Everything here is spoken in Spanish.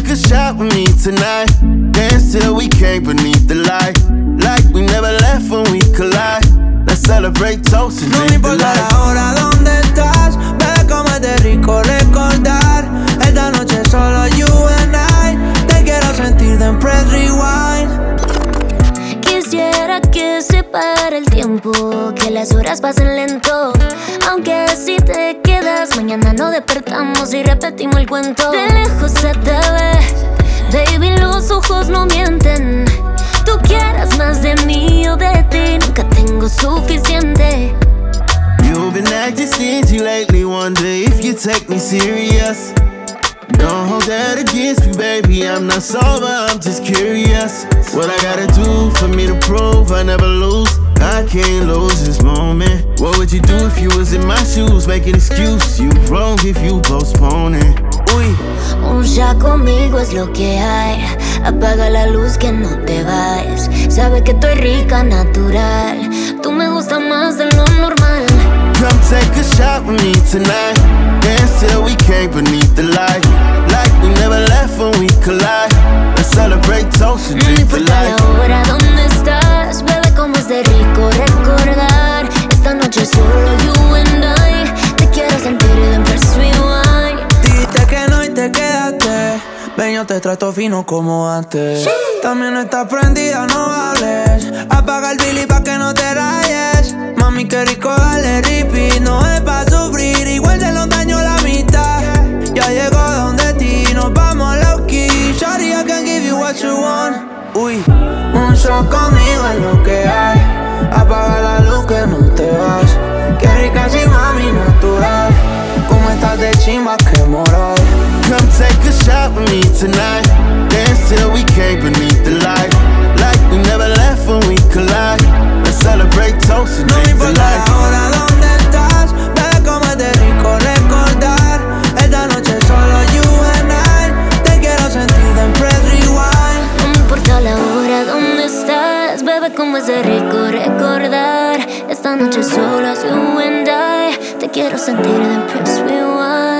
take a shot with me tonight. Dance till we can't beneath the light. Like we never left when we collide. Let's celebrate toast and No me drink the importa life. la hora donde estás, bebé, como es de rico recordar. Esta noche solo you and I. Te quiero sentir, then press rewind. Quisiera que se pare el tiempo, que las horas pasen lento. Aunque si te quedas, mañana no despertamos y repetimos el cuento. De lejos se te ve, baby, los ojos no mienten. Tú quieras más de mí o de ti, nunca tengo suficiente. You've been acting stingy lately, wonder if you take me serious. Don't hold that against me, baby, I'm not sober, I'm just curious. What I gotta do for me to prove I never lose? I can't lose this moment. What would you do if you was in my shoes? Make an excuse, you wrong if you postpone it. Uy. Un shot conmigo es lo que hay. Apaga la luz que no te vayas. Sabes que estoy rica, natural. Tú me gustas más de lo normal. Come take a shot with me tonight. Dance till we can't beneath the light. Like we never left when we collide. Let's celebrate toast and No drink the importa life. la hora donde estás, bebé, como es de rico recordar. Esta noche solo you and I. Te quiero sentir en press rewind. Dijiste que no y te quedaste. Ven, yo te trato fino como antes. También no estás prendida, no hables. Apaga el Billy pa' que no te rayes. Mami, qué rico darle repeat. No es pa' sufrir, igual se los daño la mitad. Ya llegó donde ti, nos vamos low key. Shawty, I can give you what you want. Uy, un shot conmigo es lo que hay. Apaga la luz que no te vas. Qué rica si mami, natural. Como estás de chimba, qué moral. Come take a shot with me tonight. Dance till we can't beneath the light. Like we never left when we collide. Let's celebrate toast and No me drink the importa life. la hora donde estás, bebé, como es de rico recordar. Esta noche solo you and I. Te quiero sentir, then press rewind. No me importa la hora donde estás, bebé, como es de rico recordar. Esta noche solo es you and I. Te quiero sentir en press rewind.